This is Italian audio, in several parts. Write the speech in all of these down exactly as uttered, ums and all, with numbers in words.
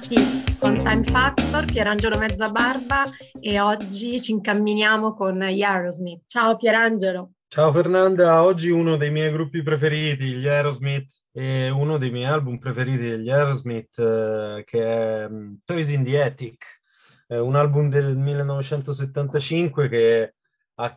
Avanti con Time Factor, Pierangelo Mezzabarba, e oggi ci incamminiamo con gli Aerosmith. Ciao Pierangelo. Ciao Fernanda, oggi uno dei miei gruppi preferiti, gli Aerosmith, e uno dei miei album preferiti degli Aerosmith, eh, che è um, Toys in the Attic, è un album del millenovecentosettantacinque che ha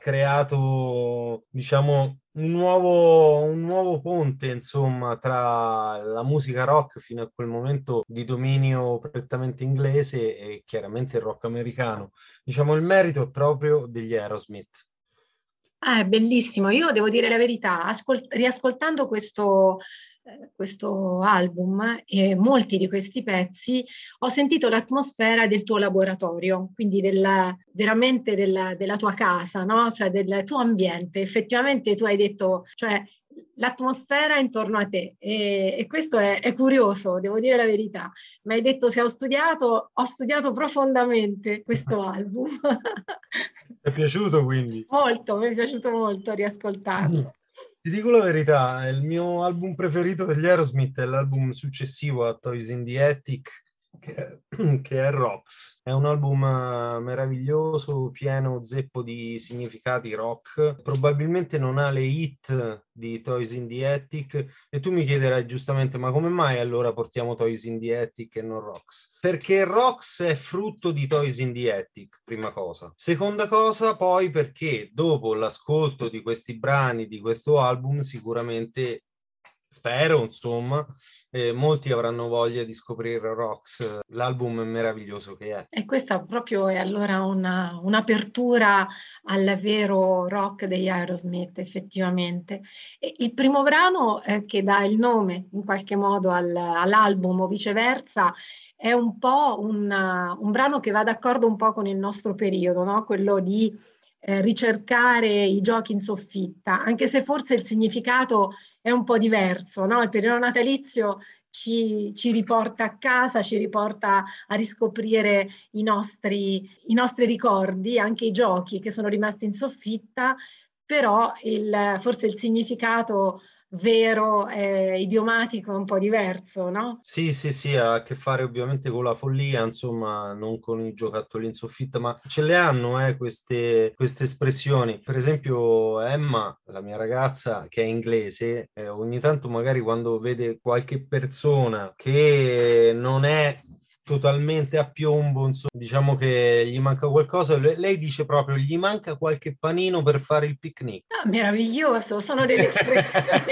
creato, diciamo, un nuovo, un nuovo ponte, insomma, tra la musica rock fino a quel momento di dominio prettamente inglese e chiaramente il rock americano. Diciamo, il merito è proprio degli Aerosmith. Ah, è bellissimo. Io devo dire la verità, ascol- riascoltando questo, eh, questo album e molti di questi pezzi, ho sentito l'atmosfera del tuo laboratorio, quindi della, veramente della, della tua casa, no? Cioè del tuo ambiente. Effettivamente tu hai detto, cioè l'atmosfera intorno a te, e, e questo è, è curioso, devo dire la verità. Mi hai detto se ho studiato, ho studiato profondamente questo album. Ti è piaciuto quindi? Molto, mi è piaciuto molto riascoltarlo. Ti dico la verità, il mio album preferito degli Aerosmith è l'album successivo a Toys in the Attic, che è, che è Rocks. È un album eh, meraviglioso, pieno zeppo di significati rock. Probabilmente non ha le hit di Toys in the Attic, e tu mi chiederai giustamente, ma come mai allora portiamo Toys in the Attic e non Rocks? Perché Rocks è frutto di Toys in the Attic, prima cosa. Seconda cosa, poi, perché dopo l'ascolto di questi brani, di questo album, sicuramente, spero, insomma, eh, molti avranno voglia di scoprire Rocks, l'album meraviglioso che è. E questa proprio è allora una, un'apertura al vero rock degli Aerosmith, effettivamente. E il primo brano eh, che dà il nome in qualche modo al, all'album o viceversa è un po' un, un brano che va d'accordo un po' con il nostro periodo, no? Quello di eh, ricercare i giochi in soffitta, anche se forse il significato è un po' diverso, no? Il periodo natalizio ci, ci riporta a casa, ci riporta a riscoprire i nostri, i nostri ricordi, anche i giochi che sono rimasti in soffitta, però il, forse il significato vero, eh, idiomatico è un po' diverso, no? Sì, sì, sì, ha a che fare ovviamente con la follia, insomma, non con i giocattoli in soffitta, ma ce le hanno, eh, queste, queste espressioni. Per esempio, Emma, la mia ragazza, che è inglese, eh, ogni tanto magari quando vede qualche persona che non è totalmente a piombo, insomma, diciamo che gli manca qualcosa, le- lei dice proprio, gli manca qualche panino per fare il picnic. Ah, meraviglioso, sono delle espressioni,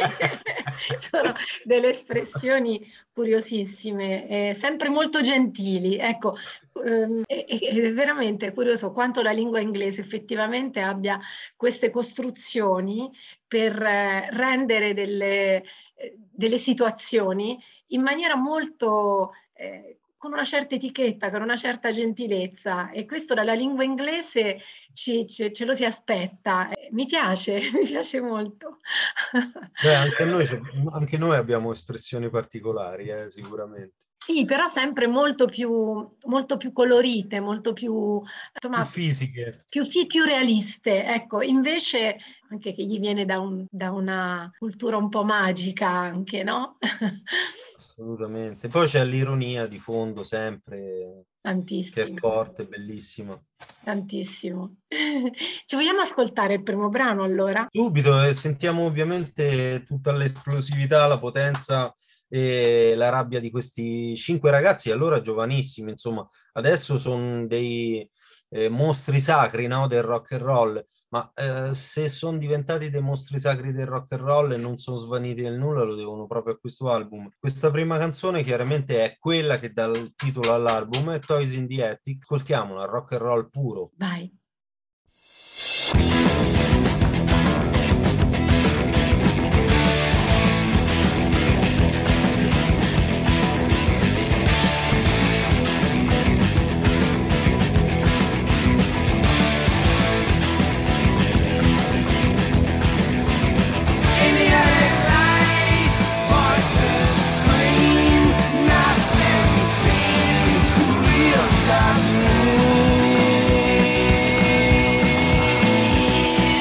sono delle espressioni curiosissime, eh, sempre molto gentili. Ecco, ehm, è, è veramente curioso quanto la lingua inglese effettivamente abbia queste costruzioni per eh, rendere delle, eh, delle situazioni in maniera molto... eh, con una certa etichetta, con una certa gentilezza, e questo dalla lingua inglese ci, ce, ce lo si aspetta. Eh, Mi piace, mi piace molto. Beh, anche noi, anche noi abbiamo espressioni particolari, eh, sicuramente. Sì, però sempre molto più, molto più colorite, molto più, Più insomma, fisiche. più, sì, più realiste. Ecco, invece anche che gli viene da, un- da una cultura un po' magica anche, no? Assolutamente. Poi c'è l'ironia di fondo sempre, che è Tantissimo, forte, bellissima. tantissimo. Ci vogliamo ascoltare il primo brano allora? Subito, e sentiamo ovviamente tutta l'esplosività, la potenza e la rabbia di questi cinque ragazzi, allora giovanissimi, insomma, adesso sono dei eh, mostri sacri, no, del rock and roll, ma eh, se sono diventati dei mostri sacri del rock and roll e non sono svaniti nel nulla, lo devono proprio a questo album. Questa prima canzone chiaramente è quella che dà il titolo all'album, è Toys in the Attic, ascoltiamola, rock and roll puro. Vai. Real time.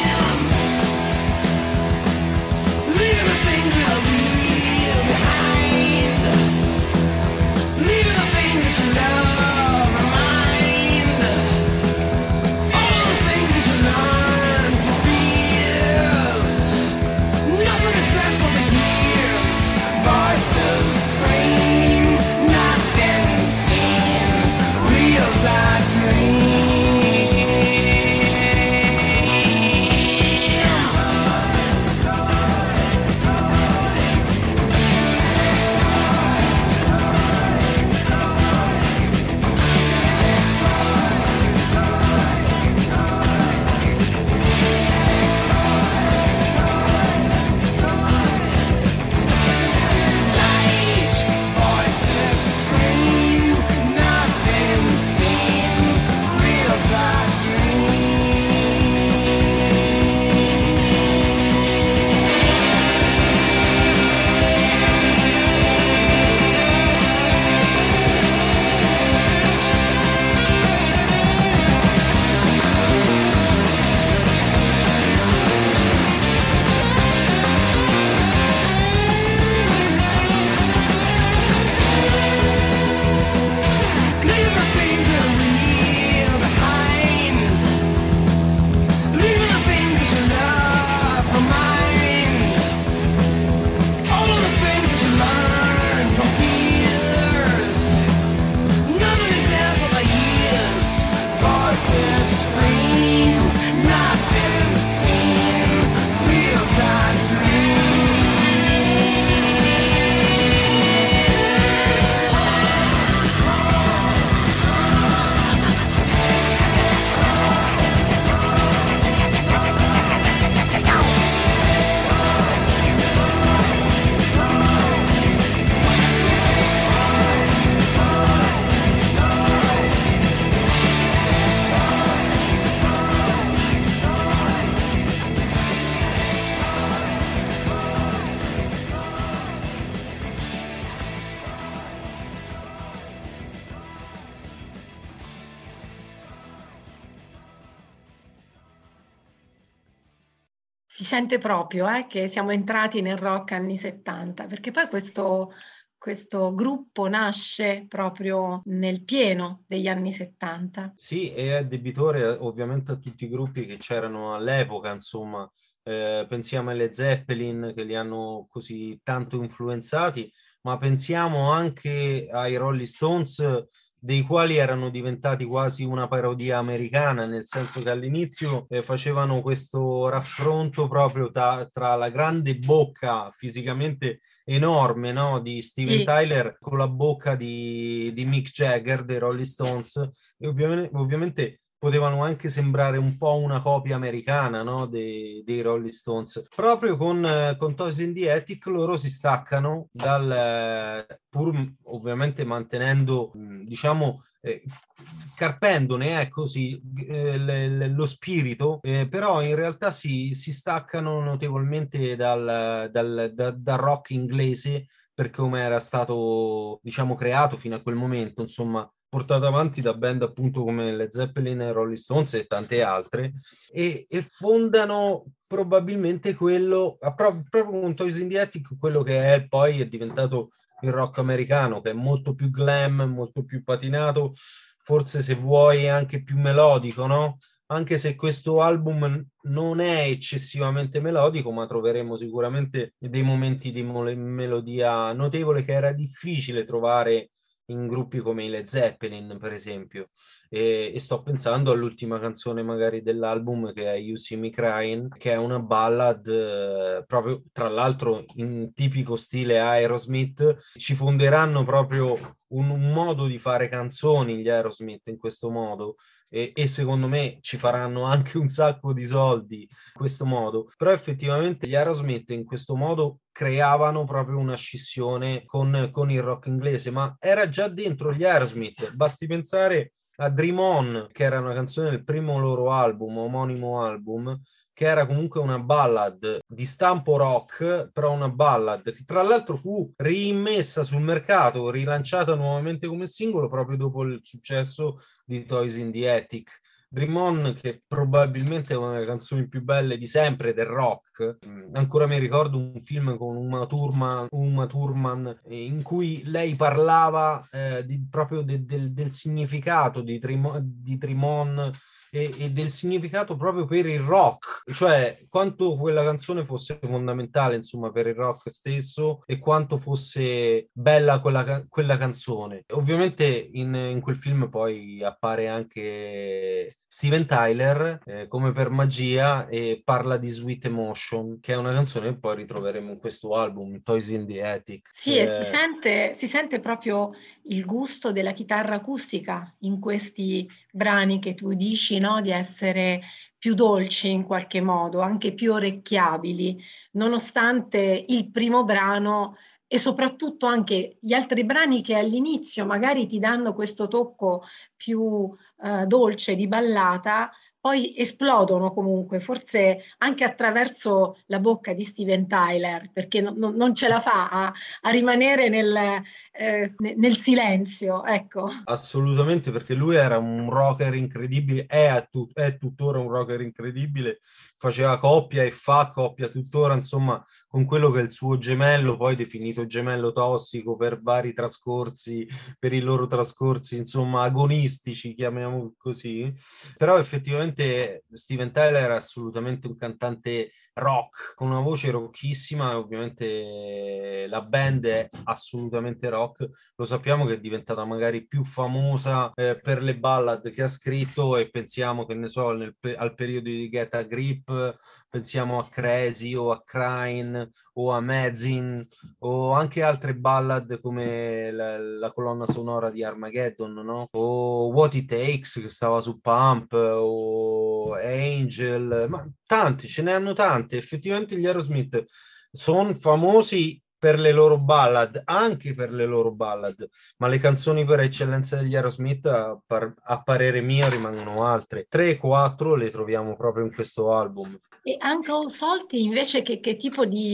Si sente proprio eh, che siamo entrati nel rock anni settanta, perché poi questo, questo gruppo nasce proprio nel pieno degli anni settanta. Sì, e è debitore eh, ovviamente a tutti i gruppi che c'erano all'epoca, insomma. Eh, pensiamo alle Zeppelin che li hanno così tanto influenzati, ma pensiamo anche ai Rolling Stones, dei quali erano diventati quasi una parodia americana, nel senso che all'inizio eh, facevano questo raffronto proprio ta- tra la grande bocca fisicamente enorme, no, di Steven Sì. Tyler con la bocca di, di Mick Jagger dei Rolling Stones, e ovviamente, ovviamente potevano anche sembrare un po' una copia americana, no, dei, dei Rolling Stones. Proprio con, eh, con Toys in the Attic loro si staccano dal, eh, pur ovviamente mantenendo, mh, diciamo, eh, carpendone, eh, così, eh, le- le- lo spirito, eh, però in realtà si, si staccano notevolmente dal, dal, da- dal rock inglese per come era stato, diciamo, creato fino a quel momento, insomma, portato avanti da band appunto come le Zeppelin e Rolling Stones e tante altre, e, e fondano probabilmente quello, a pro- proprio con Toys in the Attic, quello che è poi è diventato il rock americano, che è molto più glam, molto più patinato, forse se vuoi anche più melodico, no? Anche se questo album non è eccessivamente melodico, ma troveremo sicuramente dei momenti di mole- melodia notevole che era difficile trovare in gruppi come i Led Zeppelin, per esempio. E, e sto pensando all'ultima canzone magari dell'album, che è You See Me Crying, che è una ballad eh, proprio, tra l'altro, in tipico stile Aerosmith. Ci fonderanno proprio un, un modo di fare canzoni gli Aerosmith in questo modo, e, e secondo me ci faranno anche un sacco di soldi in questo modo, però effettivamente gli Aerosmith in questo modo creavano proprio una scissione con, con il rock inglese, ma era già dentro gli Aerosmith, basti pensare a Dream On, che era una canzone del primo loro album, omonimo album, che era comunque una ballad di stampo rock, però una ballad che tra l'altro fu riimmessa sul mercato, rilanciata nuovamente come singolo proprio dopo il successo di Toys in the Attic. Dream On, che probabilmente è una delle canzoni più belle di sempre del rock. Ancora mi ricordo un film con Uma Thurman, Uma Thurman in cui lei parlava eh, di, proprio de, del, del significato di Dream, di Dream On, e, e del significato proprio per il rock, cioè quanto quella canzone fosse fondamentale, insomma, per il rock stesso, e quanto fosse bella quella, quella canzone. Ovviamente in, in quel film poi appare anche Steven Tyler, eh, come per magia, e parla di Sweet Emotion, che è una canzone che poi ritroveremo in questo album, Toys in the Attic. Sì, e si Eh, sente, si sente proprio il gusto della chitarra acustica in questi brani che tu dici, no? Di essere più dolci in qualche modo, anche più orecchiabili, nonostante il primo brano e soprattutto anche gli altri brani che all'inizio magari ti danno questo tocco più eh, dolce di ballata, poi esplodono comunque, forse anche attraverso la bocca di Steven Tyler, perché non, non- non ce la fa a, a rimanere nel, eh, nel silenzio, ecco. Assolutamente, perché lui era un rocker incredibile, è, a tu- è tuttora un rocker incredibile, faceva coppia e fa coppia tuttora, insomma, con quello che è il suo gemello, poi definito gemello tossico per vari trascorsi, per i loro trascorsi, insomma, agonistici, chiamiamolo così. Però effettivamente Steven Tyler è assolutamente un cantante rock, con una voce rocchissima, e ovviamente la band è assolutamente rock. Lo sappiamo che è diventata magari più famosa eh, per le ballad che ha scritto, e pensiamo, che ne so, nel pe- al periodo di Get a Grip, pensiamo a Crazy o a Crying o a Amazing, o anche altre ballad come la, la colonna sonora di Armageddon, no? O What It Takes, che stava su Pump, o Angel, ma tanti, ce ne hanno tante. Effettivamente gli Aerosmith sono famosi per le loro ballad, anche per le loro ballad, ma le canzoni per eccellenza degli Aerosmith, a, par- a parere mio, rimangono altre. tre quattro le troviamo proprio in questo album. E Uncle Salty invece che, che tipo di,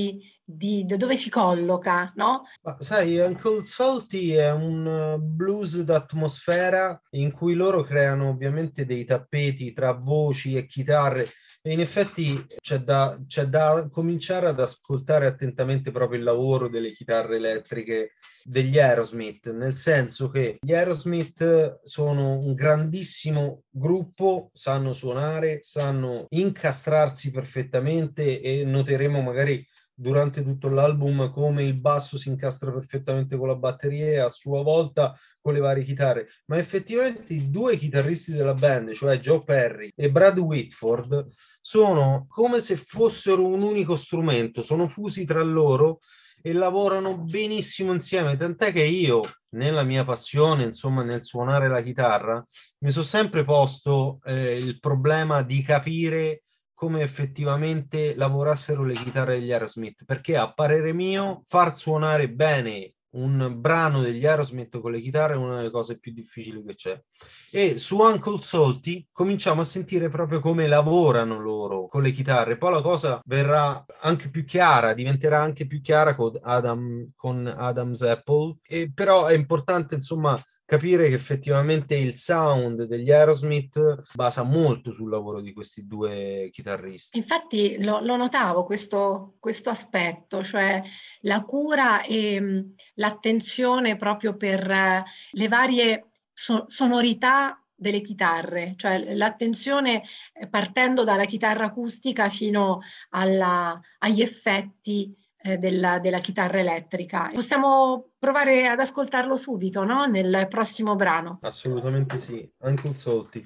di, di dove si colloca, no? Ma sai, Uncle Salty è un uh, blues d'atmosfera in cui loro creano ovviamente dei tappeti tra voci e chitarre, e in effetti c'è da, c'è da cominciare ad ascoltare attentamente proprio il lavoro delle chitarre elettriche degli Aerosmith, nel senso che gli Aerosmith sono un grandissimo gruppo, sanno suonare, sanno incastrarsi perfettamente, e noteremo magari durante tutto l'album come il basso si incastra perfettamente con la batteria e a sua volta con le varie chitarre, ma effettivamente i due chitarristi della band, cioè Joe Perry e Brad Whitford, sono come se fossero un unico strumento, sono fusi tra loro e lavorano benissimo insieme, tant'è che io, nella mia passione, insomma, nel suonare la chitarra, mi sono sempre posto eh, il problema di capire come effettivamente lavorassero le chitarre degli Aerosmith, perché a parere mio far suonare bene un brano degli Aerosmith con le chitarre è una delle cose più difficili che c'è. E su Uncle Salty cominciamo a sentire proprio come lavorano loro con le chitarre. Poi la cosa verrà anche più chiara, diventerà anche più chiara con Adam, con Adam's Apple, e però è importante, insomma, capire che effettivamente il sound degli Aerosmith basa molto sul lavoro di questi due chitarristi. Infatti lo, lo notavo questo, questo aspetto, cioè la cura e mh, l'attenzione proprio per uh, le varie so- sonorità delle chitarre, cioè l'attenzione eh, partendo dalla chitarra acustica fino alla, agli effetti eh, della, della chitarra elettrica. Possiamo provare ad ascoltarlo subito, no? Nel prossimo brano. Assolutamente sì, Uncle Salty.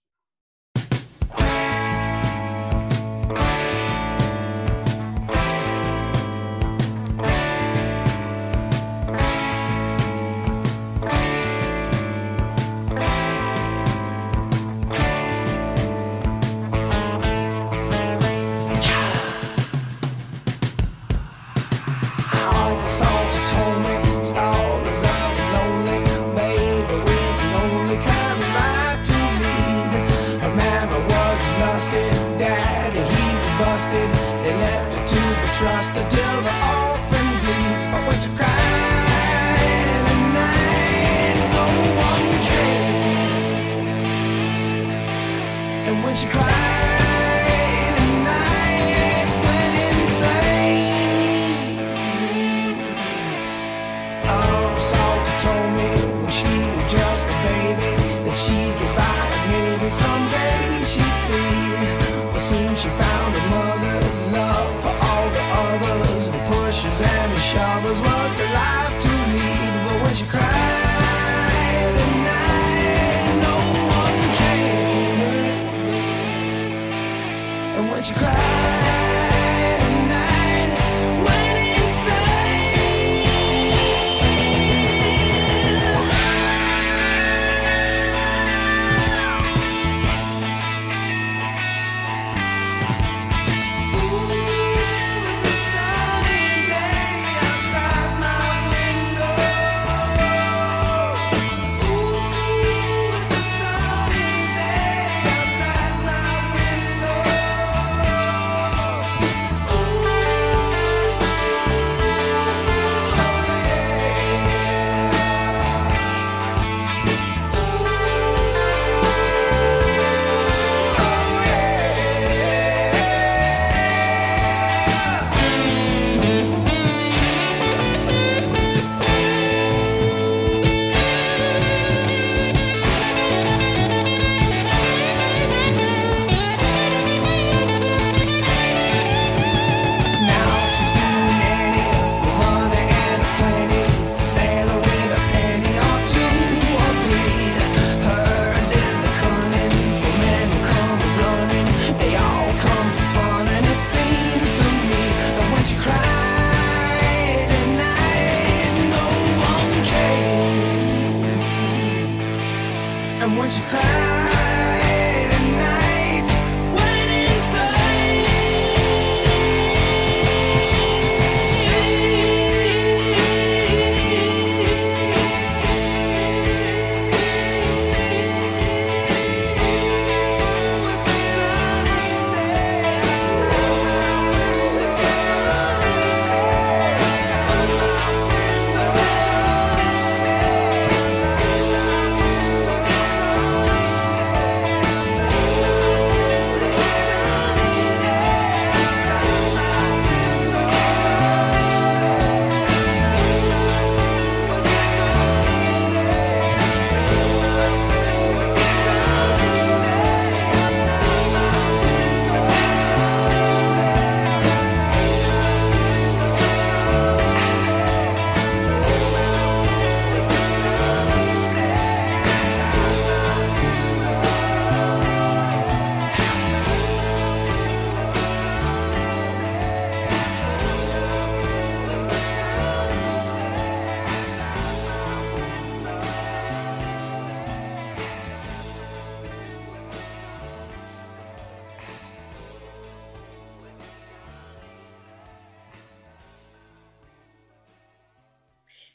Trust until the orphan bleeds, but when she cried at night, no one came. And when she cried at night, went insane. Uncle Salty told me when she was just a baby that she'd get by, and maybe someday she'd see. But soon she found her mother's love for all the others, the pushers and the shovers was the life to lead. But when she cried at night, no one came. And when she cried at night, went insane. Ooh, it's a sunny day outside my window. Ooh, it's a sunny day outside my window. Ooh, now she's doing any for money and plenty, a sailor with a penny or two or three. Hers is the cunning for men who come running. They all come for fun, and it seems to me that when she cried at night, no one came. And when she cried at night, went insane.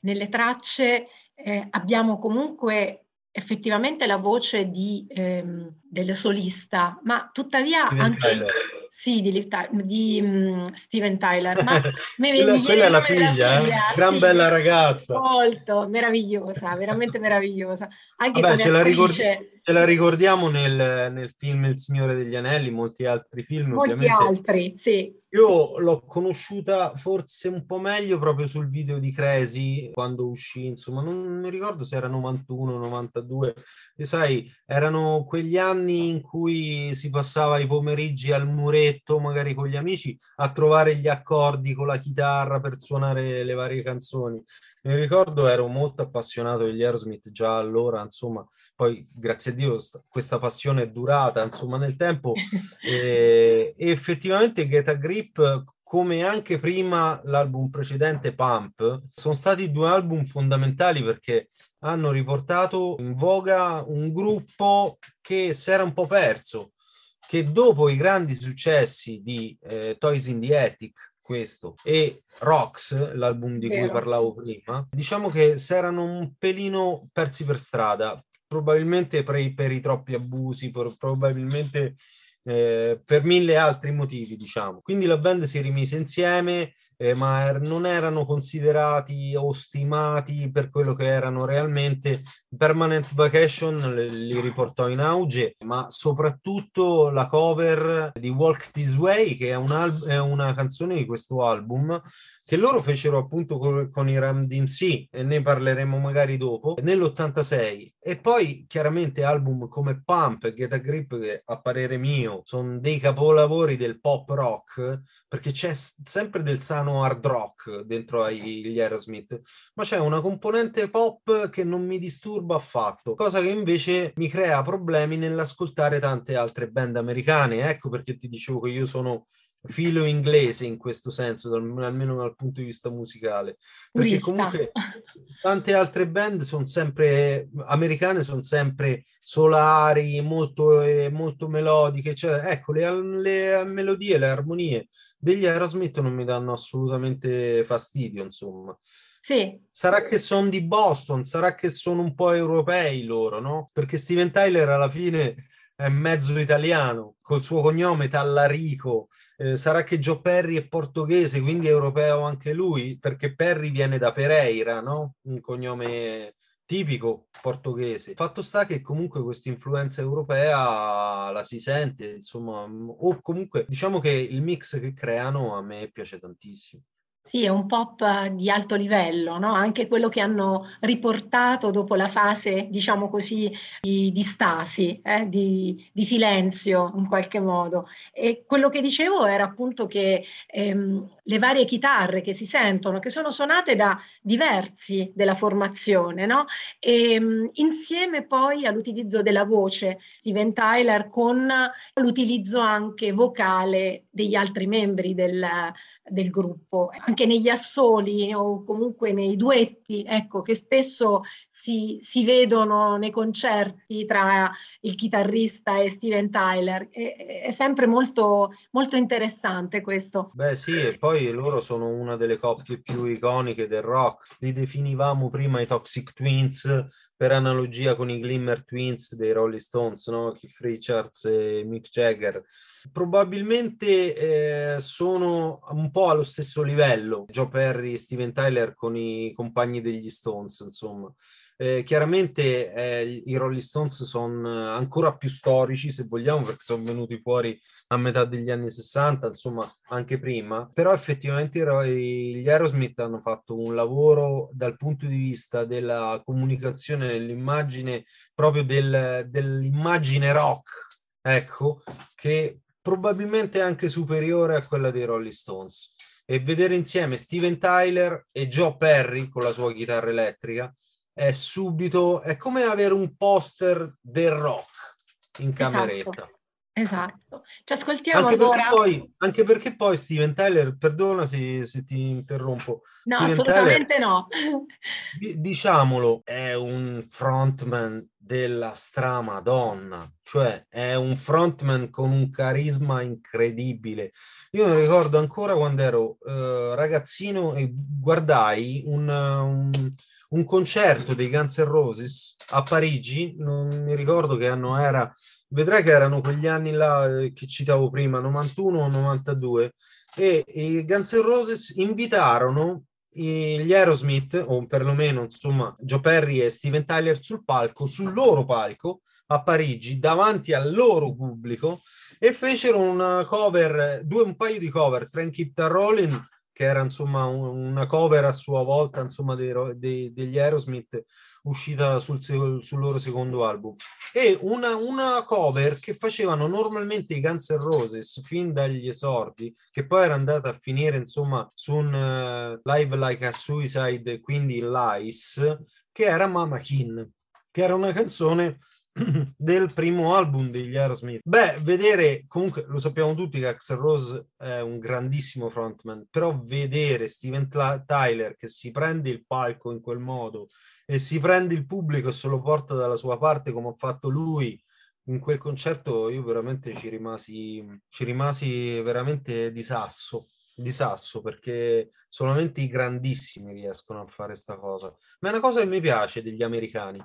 nelle tracce eh, abbiamo comunque effettivamente la voce di, ehm, del solista, ma tuttavia Steven anche il, Tyler. sì, di, di um, Steven Tyler, ma mi, quella, mi viene quella è il la nome della figlia, figlia, eh? Gran sì, bella ragazza. molto meravigliosa, veramente meravigliosa, anche Vabbè, come ce la, ricordi- attrice. ce la ricordiamo nel, nel film Il Signore degli Anelli, molti altri film, Molti ovviamente. altri, sì. Io l'ho conosciuta forse un po' meglio proprio sul video di Crazy quando uscì, insomma, non mi ricordo se era novantuno, novantadue, e sai, erano quegli anni in cui si passava i pomeriggi al muretto, magari con gli amici, a trovare gli accordi con la chitarra per suonare le varie canzoni. Mi ricordo ero molto appassionato degli Aerosmith già allora, insomma, poi grazie a Dio st- questa passione è durata, insomma, nel tempo. E, e effettivamente Get a Grip, come anche prima l'album precedente Pump, sono stati due album fondamentali perché hanno riportato in voga un gruppo che si era un po' perso, che dopo i grandi successi di eh, Toys in the Attic, questo, e Rocks, l'album di cui Vero. parlavo prima, diciamo che si erano un pelino persi per strada, probabilmente per i, per i troppi abusi, per, probabilmente eh, per mille altri motivi, diciamo. Quindi la band si rimise insieme, eh, ma er- non erano considerati o stimati per quello che erano realmente. Permanent Vacation le- li riportò in auge, ma soprattutto la cover di Walk This Way, che è, un al- è una canzone di questo album, che loro fecero appunto co- con i Ram D M C, e ne parleremo magari dopo, nell'ottantasei. E poi chiaramente album come Pump e Get a Grip, che a parere mio sono dei capolavori del pop rock, perché c'è s- sempre del sano hard rock dentro agli Aerosmith, ma c'è una componente pop che non mi disturba affatto, cosa che invece mi crea problemi nell'ascoltare tante altre band americane. Ecco perché ti dicevo che io sono filo inglese in questo senso, dal- almeno dal punto di vista musicale, perché Purista. comunque tante altre band sono sempre americane, sono sempre solari, molto, eh, molto melodiche, cioè ecco le, le melodie, le armonie degli Aerosmith non mi danno assolutamente fastidio, insomma. Sì, Sarà che sono di Boston, sarà che sono un po' europei loro, no? Perché Steven Tyler alla fine è mezzo italiano, col suo cognome Tallarico. Eh, sarà che Joe Perry è portoghese, quindi è europeo anche lui, perché Perry viene da Pereira, no? Un cognome tipico portoghese. Fatto sta che comunque questa influenza europea la si sente, insomma, o comunque diciamo che il mix che creano a me piace tantissimo. sì, è un pop eh, di alto livello, no? Anche quello che hanno riportato dopo la fase, diciamo così, di, di stasi, eh, di, di silenzio in qualche modo. E quello che dicevo era appunto che ehm, le varie chitarre che si sentono, che sono suonate da diversi della formazione, no? E, mh, insieme poi all'utilizzo della voce Steven Tyler con l'utilizzo anche vocale degli altri membri del del gruppo, anche negli assoli o comunque nei duetti, ecco, che spesso si, si vedono nei concerti tra il chitarrista e Steven Tyler. È, è sempre molto, molto interessante questo. Beh, sì, e poi loro sono una delle coppie più iconiche del rock. Li definivamo prima i Toxic Twins per analogia con i Glimmer Twins dei Rolling Stones, no? Keith Richards e Mick Jagger. Probabilmente eh, sono un po' allo stesso livello, Joe Perry e Steven Tyler con i compagni degli Stones, insomma. Eh, chiaramente eh, i Rolling Stones sono ancora più storici, se vogliamo, perché sono venuti fuori a metà degli anni sessanta, insomma anche prima, però effettivamente gli Aerosmith hanno fatto un lavoro dal punto di vista della comunicazione dell'immagine, proprio del, dell'immagine rock, ecco, che probabilmente è anche superiore a quella dei Rolling Stones. E vedere insieme Steven Tyler e Joe Perry con la sua chitarra elettrica è subito, è come avere un poster del rock in cameretta. Esatto. Esatto. Ci ascoltiamo Anche perché allora? poi, anche perché poi Steven Tyler, perdona se, se ti interrompo, No, Steven Tyler, assolutamente no. di- diciamolo, è un frontman della stramadonna, cioè è un frontman con un carisma incredibile. Io mi ricordo ancora quando ero eh, ragazzino e guardai un, un, un concerto dei Guns N' Roses a Parigi, non mi ricordo che anno era, vedrai che erano quegli anni là eh, che citavo prima, novantuno o novantadue, e i Guns N' Roses invitarono gli Aerosmith, o perlomeno insomma Joe Perry e Steven Tyler sul palco, sul loro palco a Parigi, davanti al loro pubblico, e fecero una cover, due un paio di cover, Train Keep the Rolling, che era insomma un, una cover a sua volta insomma dei, dei, degli Aerosmith, uscita sul, sul loro secondo album, e una, una cover che facevano normalmente i Guns N' Roses fin dagli esordi, che poi era andata a finire insomma su un uh, Live Like a Suicide, quindi Lies, che era Mama Kin, che era una canzone del primo album degli Aerosmith. Beh, vedere, comunque lo sappiamo tutti che Axl Rose è un grandissimo frontman, però vedere Steven Tyler che si prende il palco in quel modo e si prende il pubblico e se lo porta dalla sua parte come ha fatto lui in quel concerto, io veramente ci rimasi, ci rimasi veramente di sasso, di sasso, perché solamente i grandissimi riescono a fare sta cosa. Ma è una cosa che mi piace degli americani,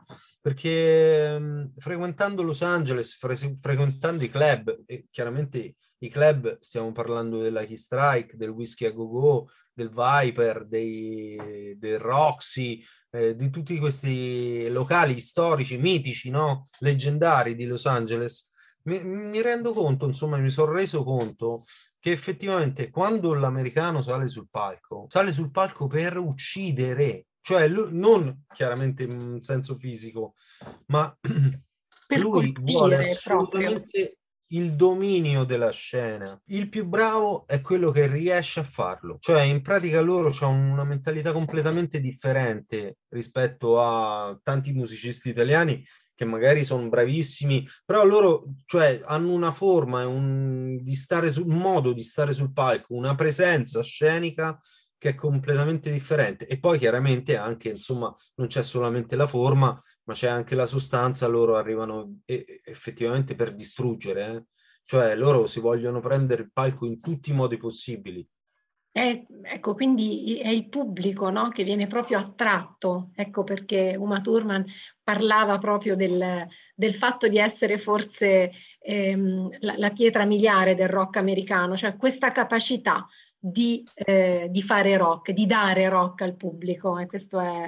perché mh, frequentando Los Angeles, fre- frequentando i club, e chiaramente i club, stiamo parlando della Lucky Strike, del Whiskey a Go Go, del Viper, dei, del Roxy, eh, di tutti questi locali storici, mitici, no? Leggendari di Los Angeles, mi, mi rendo conto, insomma, mi sono reso conto che effettivamente quando l'americano sale sul palco, sale sul palco per uccidere, cioè lui, non chiaramente in senso fisico, ma per lui colpire vuole proprio. assolutamente il dominio della scena. Il più bravo è quello che riesce a farlo, cioè in pratica loro hanno una mentalità completamente differente rispetto a tanti musicisti italiani che magari sono bravissimi, però loro cioè hanno una forma, un, di stare su, un modo di stare sul palco, una presenza scenica che è completamente differente. E poi chiaramente anche, insomma, non c'è solamente la forma, ma c'è anche la sostanza. Loro arrivano e, effettivamente per distruggere, eh? Cioè loro si vogliono prendere il palco in tutti i modi possibili. Eh, ecco, quindi è il pubblico, no, che viene proprio attratto, ecco perché Uma Thurman parlava proprio del, del fatto di essere forse ehm, la, la pietra miliare del rock americano, cioè questa capacità di, eh, di fare rock, di dare rock al pubblico, e questo è,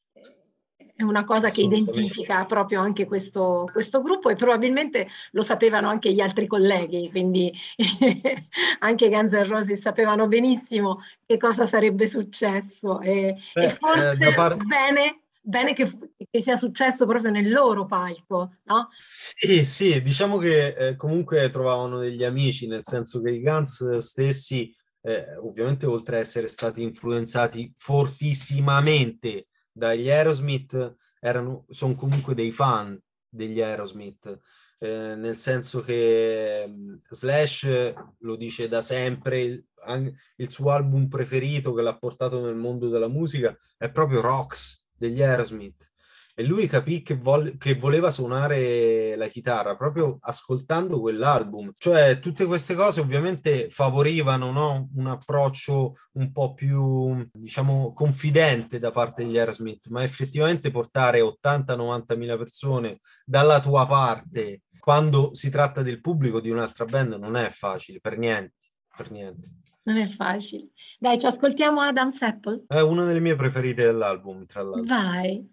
è una cosa che identifica proprio anche questo, questo gruppo, e probabilmente lo sapevano anche gli altri colleghi, quindi anche Guns N' Roses sapevano benissimo che cosa sarebbe successo, e, Beh, e forse eh, par- bene, bene che, che sia successo proprio nel loro palco, no? Sì, sì, diciamo che eh, comunque trovavano degli amici, nel senso che i Guns stessi, eh, ovviamente oltre a essere stati influenzati fortissimamente dagli Aerosmith, erano, sono comunque dei fan degli Aerosmith, eh, nel senso che um, Slash lo dice da sempre, il, il suo album preferito che l'ha portato nel mondo della musica è proprio Rocks degli Aerosmith, e lui capì che, vol- che voleva suonare la chitarra proprio ascoltando quell'album. Cioè tutte queste cose ovviamente favorivano, no? Un approccio un po' più, diciamo, confidente da parte degli Aerosmith, ma effettivamente portare ottanta novanta mila persone dalla tua parte quando si tratta del pubblico di un'altra band non è facile, per niente, per niente. Non è facile. Dai, ci ascoltiamo Adam's Apple? È una delle mie preferite dell'album, tra l'altro. Vai!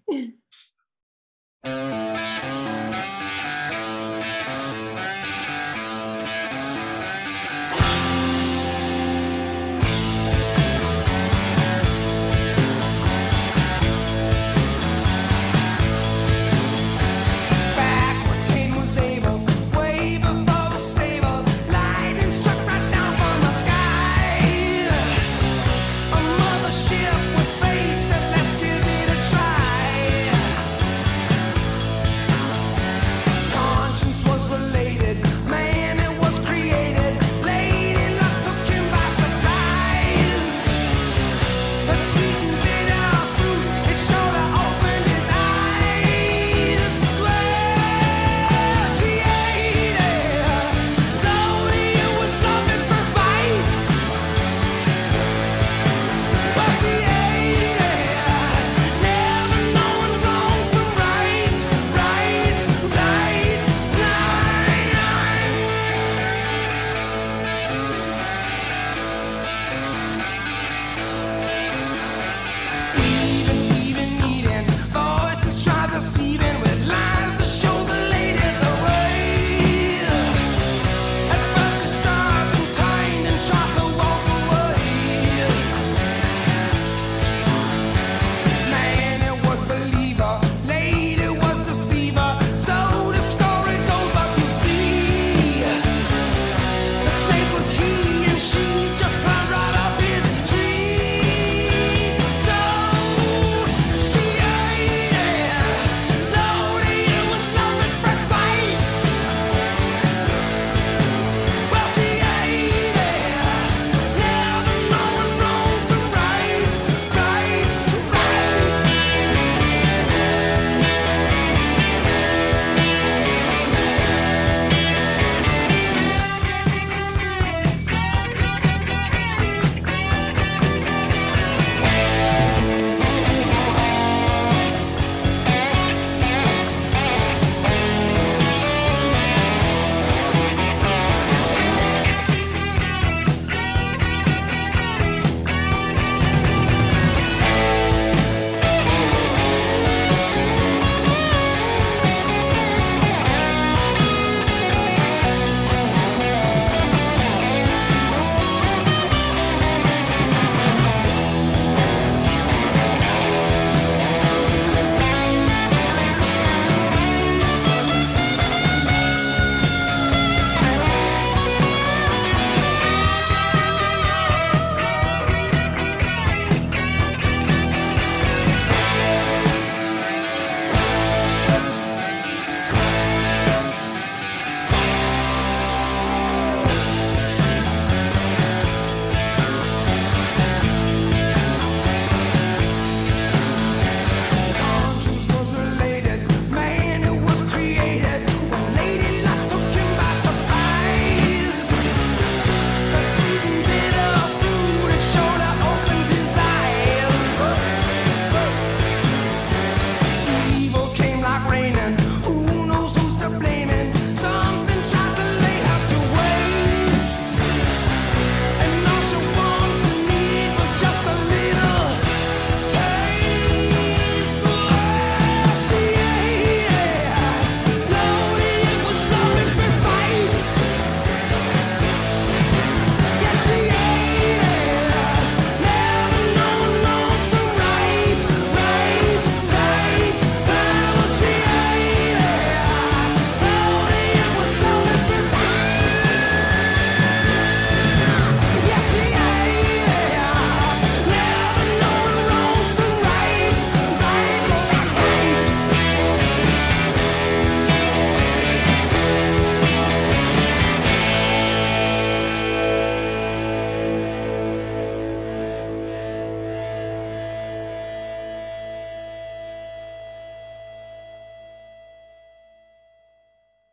Ship with faith, and let's give it a try.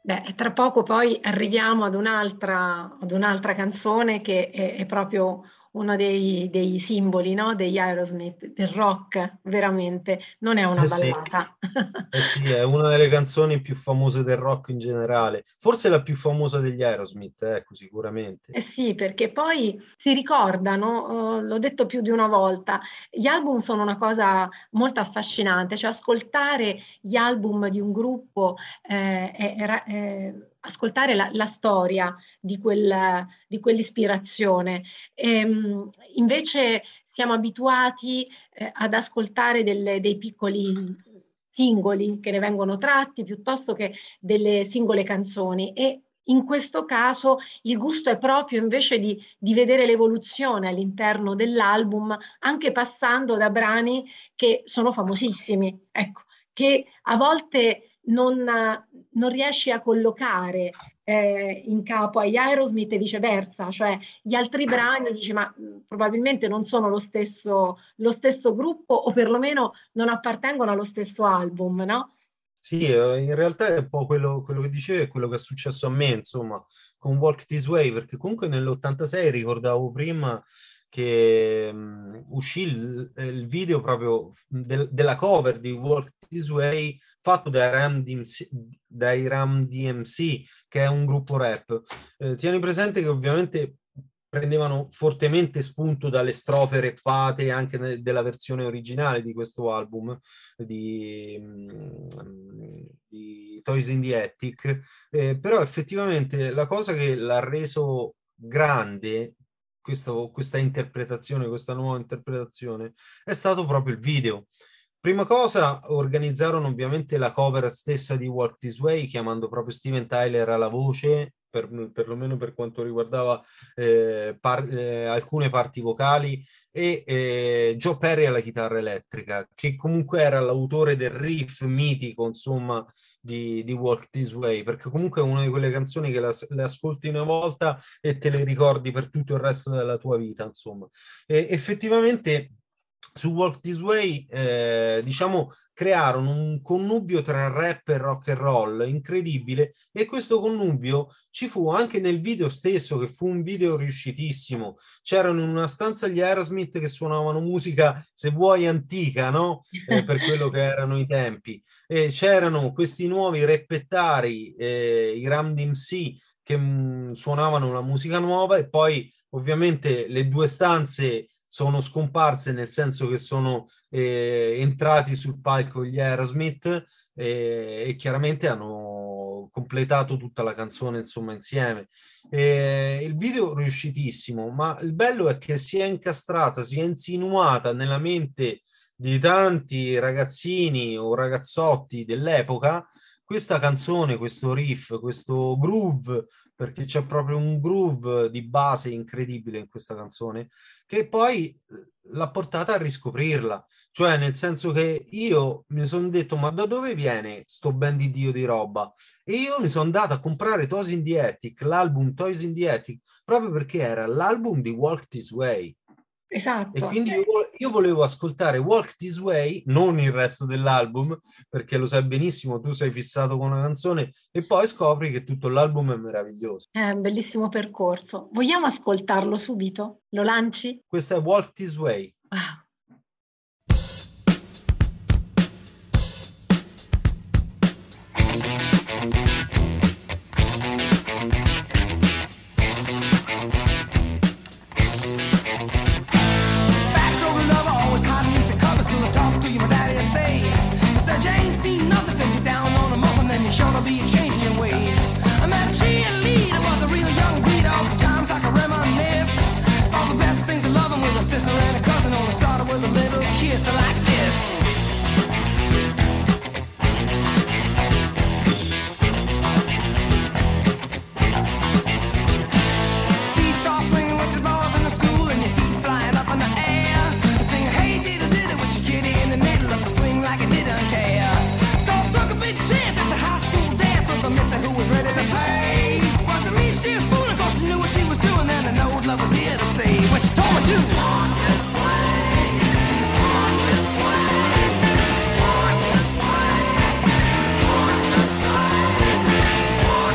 Beh, tra poco poi arriviamo ad un'altra, ad un'altra canzone che è, è proprio uno dei, dei simboli, no? Degli Aerosmith, del rock, veramente, non è una Eh sì, ballata. eh sì, è una delle canzoni più famose del rock in generale, forse la più famosa degli Aerosmith, ecco, sicuramente. Eh sì, perché poi si ricordano, eh, l'ho detto più di una volta, gli album sono una cosa molto affascinante, cioè ascoltare gli album di un gruppo, eh, è- è- è- ascoltare la, la storia di, quel- di quell'ispirazione. Ehm, invece siamo abituati, eh, ad ascoltare delle- dei piccoli singoli che ne vengono tratti piuttosto che delle singole canzoni e in questo caso il gusto è proprio invece di, di vedere l'evoluzione all'interno dell'album, anche passando da brani che sono famosissimi, ecco, che a volte non, non riesci a collocare eh, in capo agli Aerosmith e viceversa, cioè gli altri brani dici ma mh, probabilmente non sono lo stesso, lo stesso gruppo o perlomeno non appartengono allo stesso album, no? Sì, eh, in realtà è un po' quello, quello che dicevi, è quello che è successo a me, insomma, con Walk This Way, perché comunque nell'ottantasei ricordavo prima che mh, uscì il, il video proprio del- della cover di Walk This Way fatto dai Ram D M C, dai Ram D M C, che è un gruppo rap. Eh, tieni presente che ovviamente prendevano fortemente spunto dalle strofe rappate anche ne- della versione originale di questo album di, mm, di Toys in the Attic, eh, però effettivamente la cosa che l'ha reso grande, questo- questa interpretazione, questa nuova interpretazione, è stato proprio il video. Prima cosa, organizzarono ovviamente la cover stessa di Walk This Way, chiamando proprio Steven Tyler alla voce, per, perlomeno per quanto riguardava eh, par- eh, alcune parti vocali, e eh, Joe Perry alla chitarra elettrica, che comunque era l'autore del riff mitico, insomma, di, di Walk This Way, perché comunque è una di quelle canzoni che la- le ascolti una volta e te le ricordi per tutto il resto della tua vita, insomma. E effettivamente su Walk This Way, eh, diciamo, crearono un connubio tra rap e rock and roll incredibile, e questo connubio ci fu anche nel video stesso, che fu un video riuscitissimo. C'erano in una stanza gli Aerosmith che suonavano musica, se vuoi, antica, no? Eh, per quello che erano i tempi. E c'erano questi nuovi reppettari, eh, i Ram D M C, che mh, suonavano una musica nuova, e poi ovviamente le due stanze sono scomparse, nel senso che sono eh, entrati sul palco gli Aerosmith eh, e chiaramente hanno completato tutta la canzone, insomma, insieme. Eh, il video riuscitissimo, ma il bello è che si è incastrata, si è insinuata nella mente di tanti ragazzini o ragazzotti dell'epoca questa canzone, questo riff, questo groove, perché c'è proprio un groove di base incredibile in questa canzone, che poi l'ha portata a riscoprirla. Cioè, nel senso che io mi sono detto, ma da dove viene sto ben di Dio di roba? E io mi sono andato a comprare Toys in the Attic, l'album Toys in the Attic, proprio perché era l'album di Walk This Way. E Esatto. quindi io, io volevo ascoltare Walk This Way, non il resto dell'album, perché lo sai benissimo, tu sei fissato con una canzone e poi scopri che tutto l'album è meraviglioso. È un bellissimo percorso. Vogliamo ascoltarlo subito? Lo lanci? Questo è Walk This Way. Wow. Backstory lover, always hiding beneath the covers till I talk to you, my daddy will say. He said you ain't seen nothing till you're down on a muffin, then you're sure to be changing your ways. I met cheerleader, was a real young breed, all times I can reminisce. All the best things of loving with a sister and a cousin, only started with a little kiss like this. Seesaw swinging with the balls in the school and your feet flying up in the air. Sing hey diddle diddle with your kitty in the middle of the swing like it didn't care. So I took a big chance at the high school dance with a mister who was ready to play. Wasn't me she a fool, of course she knew what she was doing, and I know love was here to stay. When she told me to walk this way, walk this way, walk this way, walk this way, walk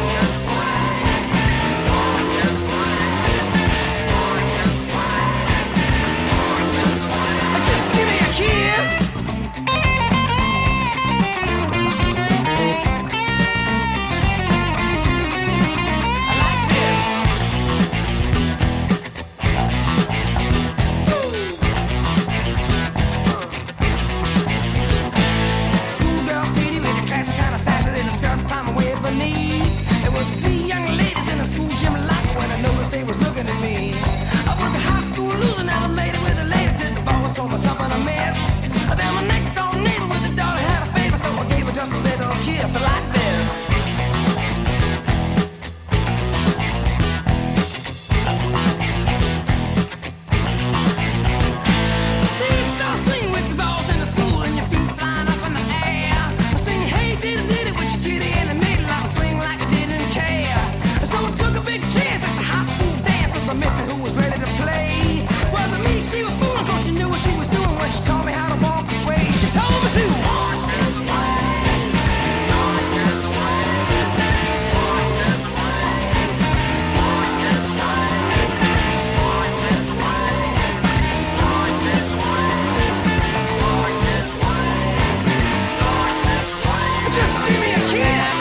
company. It was three young ladies in a school gym locker when I noticed they was looking at me. I was a high school loser, never made it with the ladies till the boss told me something I missed. Then my next door neighbor with a daughter had a favor, so I gave her just a little kiss like this. She was fooling 'cause she knew what she was doing when she taught me how to walk this way. She told me to walk this way, walk this way, walk this way, walk this way, walk this way, walk this way, walk this way, walk this way. Just give me a kiss.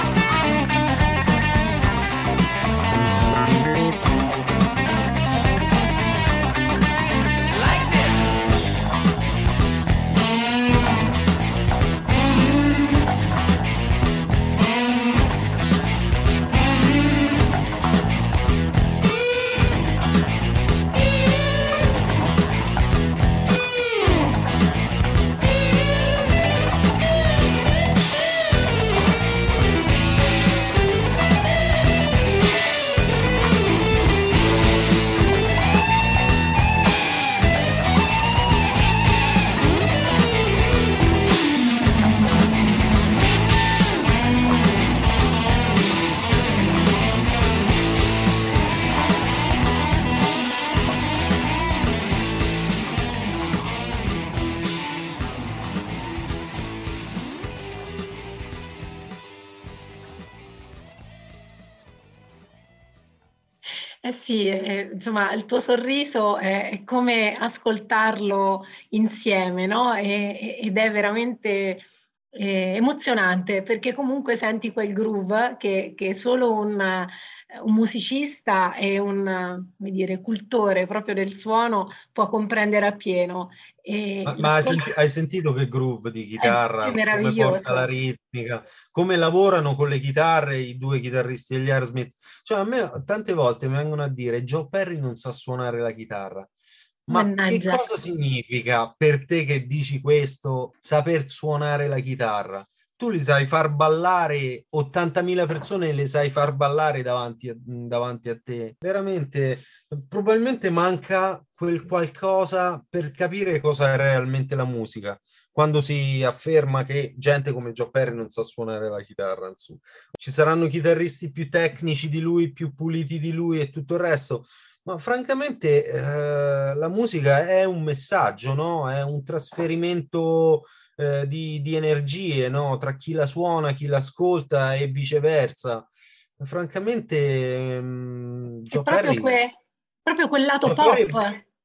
Eh sì, eh, insomma, il tuo sorriso è, è come ascoltarlo insieme, no? E- ed è veramente eh, emozionante perché comunque senti quel groove che, che solo un, un musicista e un, come dire, cultore proprio del suono può comprendere appieno. E Ma, ma hai, l'ascolto senti- hai sentito che groove di è, è chitarra, come porta la meraviglioso. ritmica, come lavorano con le chitarre i due chitarristi degli Aerosmith? Cioè a me tante volte mi vengono a dire Joe Perry non sa suonare la chitarra. Ma che Mannaggia. cosa significa per te che dici questo, saper suonare la chitarra? Tu li sai far ballare, ottantamila persone le sai far ballare davanti a, davanti a te. Veramente, probabilmente manca quel qualcosa per capire cosa è realmente la musica. Quando si afferma che gente come Joe Perry non sa suonare la chitarra, insomma. Ci saranno chitarristi più tecnici di lui, più puliti di lui e tutto il resto. Ma francamente eh, la musica è un messaggio, no? È un trasferimento eh, di, di energie, no? Tra chi la suona, chi l'ascolta e viceversa. Francamente, ehm, È Joe proprio, Perry, que- proprio quel lato Joe Perry pop.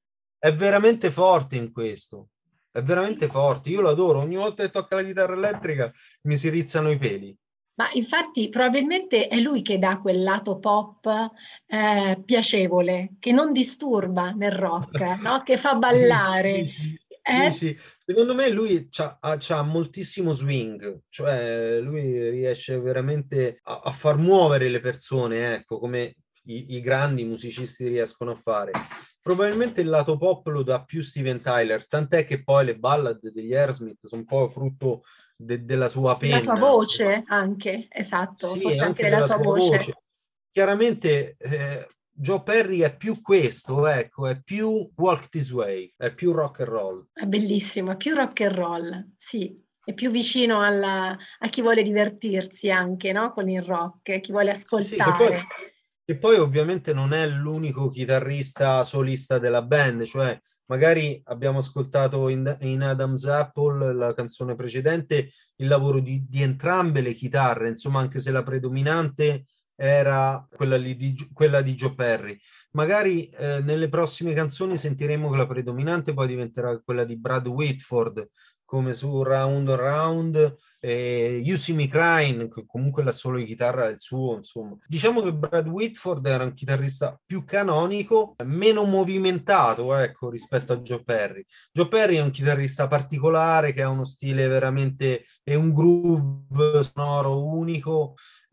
è veramente forte in questo. È veramente forte. Io lo adoro. Ogni volta che tocca la chitarra elettrica mi si rizzano i peli. Ma infatti probabilmente è lui che dà quel lato pop eh, piacevole, che non disturba nel rock, no? Che fa ballare. Dici, Eh? dici, secondo me lui c'ha, ha, c'ha moltissimo swing, cioè lui riesce veramente a, a far muovere le persone, ecco, come i, i grandi musicisti riescono a fare. Probabilmente il lato pop lo dà più Steven Tyler, tant'è che poi le ballad degli Aerosmith sono un po' frutto de- della sua La sua penna, insomma. voce anche, esatto, Sì, forse anche anche della della sua sua voce. voce. Chiaramente eh, Joe Perry è più questo, ecco, è più Walk This Way, è più rock and roll. È bellissimo, è più rock and roll, sì, è più vicino alla- a chi vuole divertirsi anche, no? Con il rock, chi vuole Sì, sì, che poi, ascoltare. che poi ovviamente non è l'unico chitarrista solista della band, cioè magari abbiamo ascoltato in, in Adam's Apple, la canzone precedente, il lavoro di, di entrambe le chitarre, insomma, anche se la predominante era quella, lì di, quella di Joe Perry. Magari eh, nelle prossime canzoni sentiremo che la predominante poi diventerà quella di Brad Whitford, come su Round Round, e You See Me Crying, che comunque la solo di chitarra è il suo, insomma. Diciamo che Brad Whitford era un chitarrista più canonico, meno movimentato, ecco, rispetto a Joe Perry. Joe Perry è un chitarrista particolare che ha uno stile veramente, è un groove sonoro unico,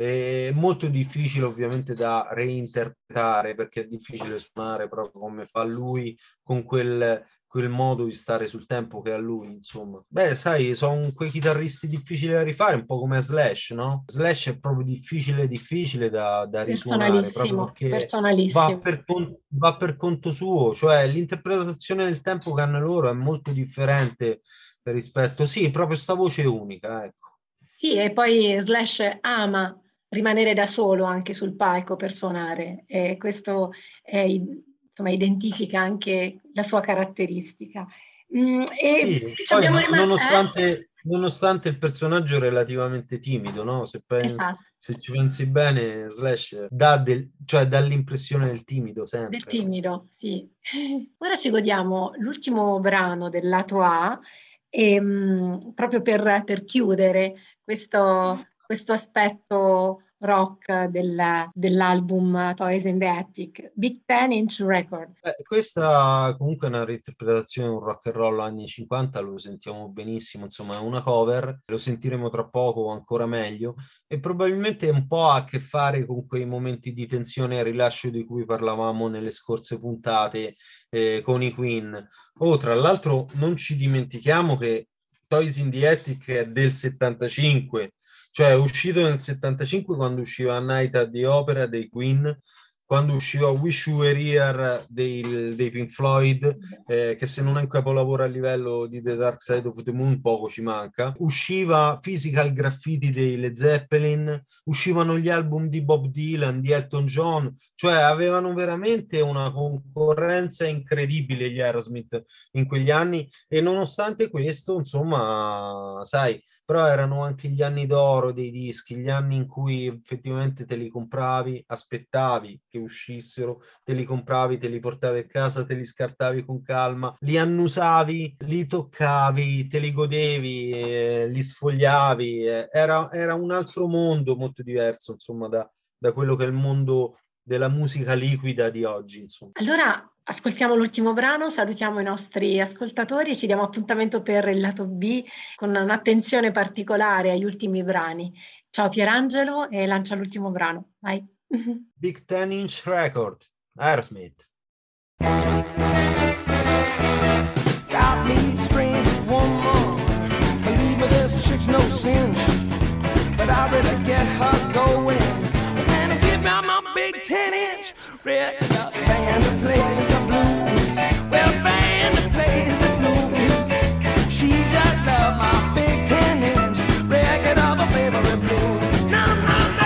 è molto difficile ovviamente da reinterpretare, perché è difficile suonare proprio come fa lui, con quel quel modo di stare sul tempo che ha lui, insomma. Beh, sai, sono quei chitarristi difficili da rifare, un po' come Slash, no? Slash è proprio difficile, difficile da, da risuonare, proprio Personalissimo, perché va personalissimo. per, con- va per conto suo, cioè l'interpretazione del tempo che hanno loro è molto differente rispetto, sì, proprio sta voce unica, ecco. Sì, e poi Slash ama rimanere da solo anche sul palco per suonare, e questo è, insomma, identifica anche la sua caratteristica. Mm, e Sì, ci poi abbiamo no- rimasto... nonostante, nonostante il personaggio relativamente timido, no? Se, pen- esatto, se ci pensi bene, Slash dà, del- cioè, dà l'impressione del timido sempre. del timido, sì. Ora ci godiamo l'ultimo brano del lato A, e, mm, proprio per, per chiudere questo, questo aspetto rock del- dell'album Toys in the Attic, Big Ten Inch Record. Eh, questa comunque è una reinterpretazione di un rock and roll anni cinquanta, lo sentiamo benissimo, insomma è una cover, lo sentiremo tra poco ancora meglio, e probabilmente un po' ha a che fare con quei momenti di tensione e rilascio di cui parlavamo nelle scorse puntate eh, con i Queen. Oh, tra l'altro non ci dimentichiamo che Toys in the Attic è del settantacinque, cioè è uscito nel settantacinque quando usciva Night at the Opera dei Queen, quando usciva Wish You Were Here dei, dei Pink Floyd, eh, che se non è un capolavoro a livello di The Dark Side of the Moon poco ci manca, usciva Physical Graffiti dei Led Zeppelin, uscivano gli album di Bob Dylan, di Elton John, cioè avevano veramente una concorrenza incredibile gli Aerosmith in quegli anni, e nonostante questo, insomma, sai, però erano anche gli anni d'oro dei dischi, gli anni in cui effettivamente te li compravi, aspettavi che uscissero, te li compravi, te li portavi a casa, te li scartavi con calma, li annusavi, li toccavi, te li godevi, eh, li sfogliavi, eh, era, era un altro mondo molto diverso, insomma, da, da quello che è il mondo della musica liquida di oggi, insomma. Allora ascoltiamo l'ultimo brano, salutiamo i nostri ascoltatori e ci diamo appuntamento per il lato B con un'attenzione particolare agli ultimi brani. Ciao Pierangelo, e lancia l'ultimo brano, vai. Big Ten Inch Record, Aerosmith. Got me strange as one more. Believe me, this chick's no cinch, but I better get her going. And give me my big ten inch record. Band that plays the blues. Well, band that plays the blues. She just loves my big ten inch record of her favorite blues. No, no, no.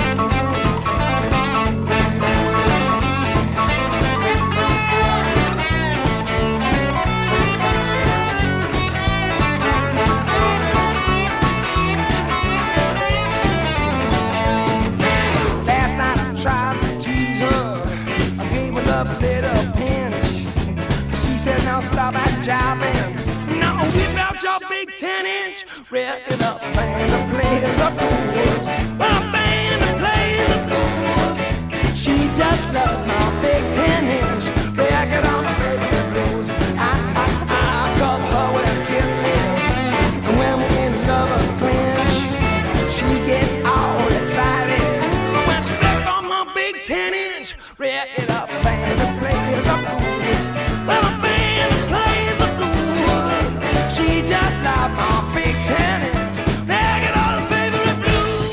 Last night I tried to tease her. I gave her a little pinch. She said, now stop at jiving. Now whip out your big ten inch record up. Band that plays the blues. A band that plays the blues. She just loves my big ten inch record on my favorite blues. I, I, I cover her with kisses. And when we're in lovers clinch, she gets all excited when she flips on my big ten inch record up. Band that plays the blues. Well, a band that plays the blues. She just loves my big ten inch record on her favorite blues.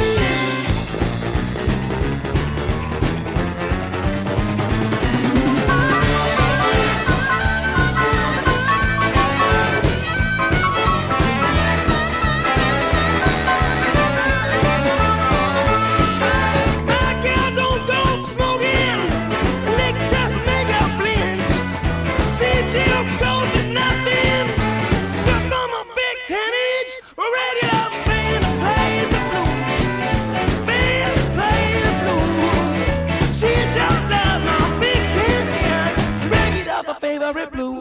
My girl don't go smoking, lick just make her flinch. See, she'll go for nothing. Suck on my big ten inch regular band that plays the blues. Band that plays the blues. She just loves my big ten inch record of her favorite blues.